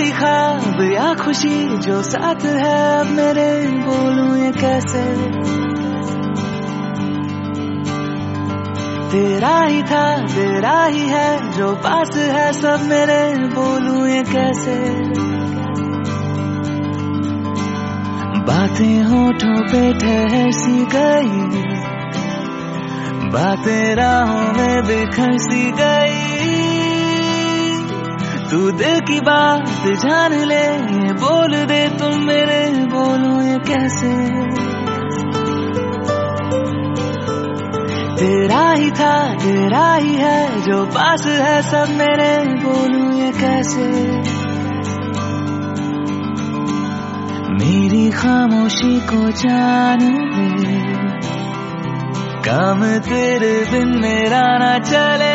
कोई ख्वाब या खुशी जो साथ है अब मेरे, बोलूं ये कैसे। तेरा ही था तेरा ही है जो पास है सब मेरे, बोलूं ये कैसे। बातें होठों पे ठहर सी गई, बातें राहों में बिखर सी गई। तू दिल की बात जान ले, बोल दे तुम मेरे, बोलूं ये कैसे। तेरा ही था तेरा ही है जो पास है सब मेरे, बोलूं ये कैसे। मेरी खामोशी को जान ले, काम तेरे बिन मेरा ना चले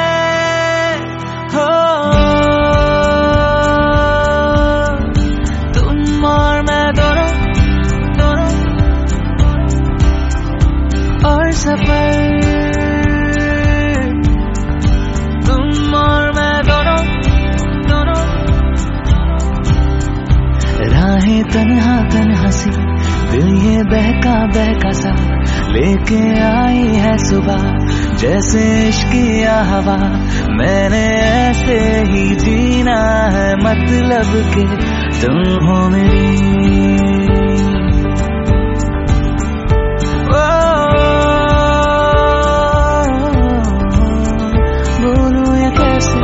हो। तुम और मैं दोनों दोनों और सफर, तुम और मैं दोनों दोनों। राहें तन्हा तन्हा सी, दिल ये बहका बहका सा, लेके आई है सुबह जैसे इश्क की हवा। मैंने ऐसे ही जीना है, मतलब के तुम हो मेरी। बोलूं ये कैसे।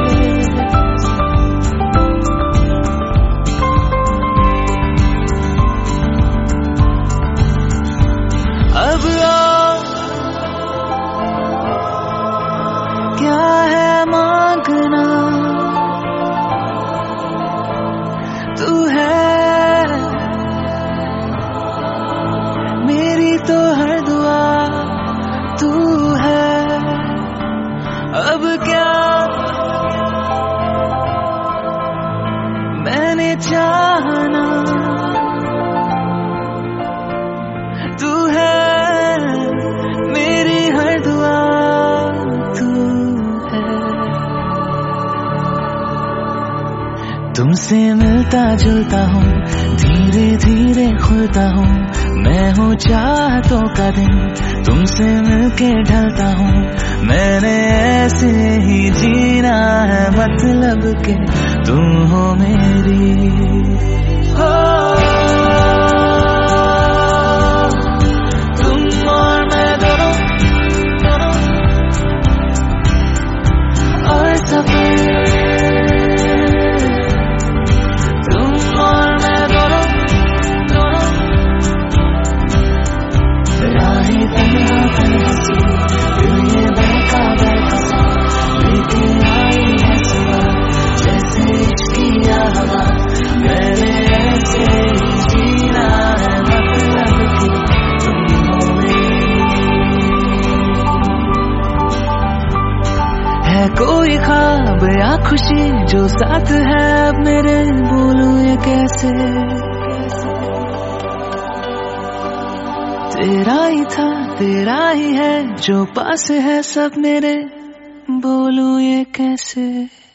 अब क्या है मांगना, तू है मेरी तो हर दुआ, तू है। अब क्या मैंने चाहना, तू है मेरी हर दुआ, तुमसे मिलता जुलता हूँ, धीरे धीरे खुलता हूँ। मैं हूँ चाहतों का दिन, तुमसे मिलके ढलता हूँ। मैंने ऐसे ही जीना है, मतलब के तुम हो मेरी। हो तुम और मैं दोनों दोनों और सफर, कोई ख्वाब या खुशी जो साथ है अब मेरे, बोलूं ये कैसे। तेरा ही था तेरा ही है जो पास है सब मेरे, बोलूं ये कैसे।